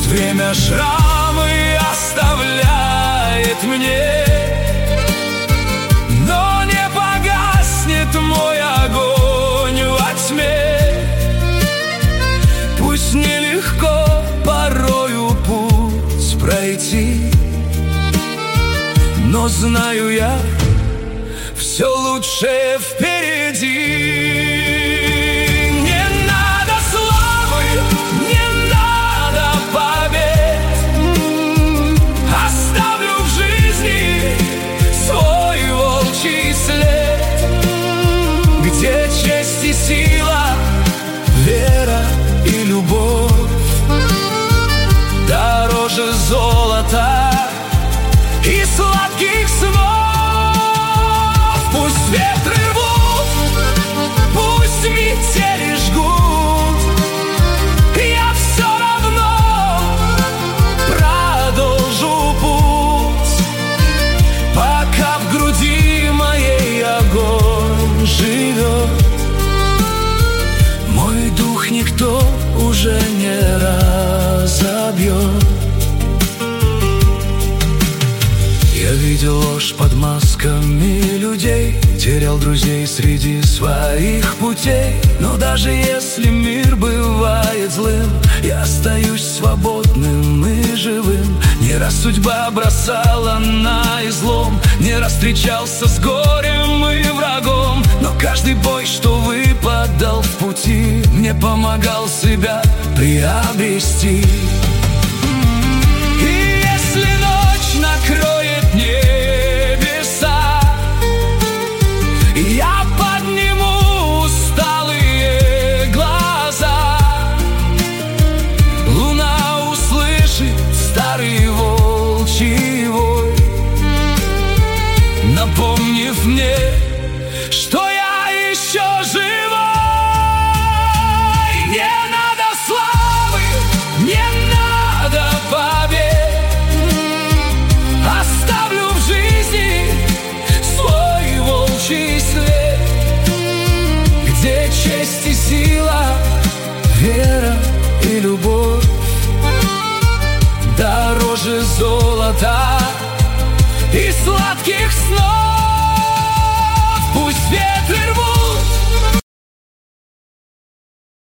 Время шрамы оставляет мне, но не погаснет мой огонь во тьме. Пусть нелегко порою путь пройти, но знаю я, все лучшее впереди. Не надо славы, не надо побед, оставлю в жизни свой волчий след, где честь и сила, вера и любовь дороже золота и сладких снов. Пусть ветры рвут, пусть метели жгут, я все равно продолжу путь, пока в груди моей огонь живет. Мой дух никто уже не разобьет. Я видел ложь под масками людей, терял друзей среди своих путей. Но даже если мир бывает злым, я остаюсь свободным и живым. Не раз судьба бросала на излом, не раз встречался с горем и врагом, но каждый бой, что выпадал в пути, мне помогал себя приобрести. И если ночь накроет небеса, я подниму усталые глаза. Луна услышит старый волчий вой, напомнив мне, что я еще живой. Не надо славы, не надо побед, оставлю в жизни свой волчий след, где честь и сила, вера и любовь дороже золота и сладких снов. Пусть ветры рвут,